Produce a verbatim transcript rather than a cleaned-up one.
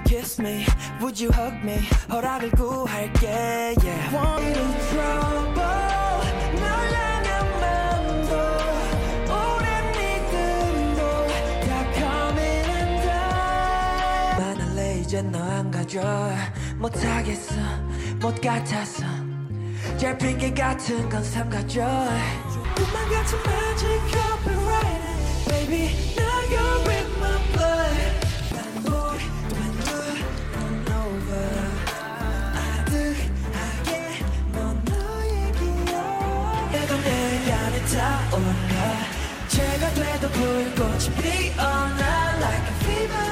kiss me? Would you hug me? 허락을 구할게 yeah. Want me to trouble 너라는 맘도 오랜 믿음도 다 coming undone 만날래 이제 너 안 가져 못하겠어 못 같아서 잘 핑계 같은 건 삼가져 꿈만 같은 magic copyright Baby now you're in my blood 반복 반복 run over 아득하게 넌 너의 기억 이건 내 안에 타올라 제가 돼도 불꽃이 피어나 like a fever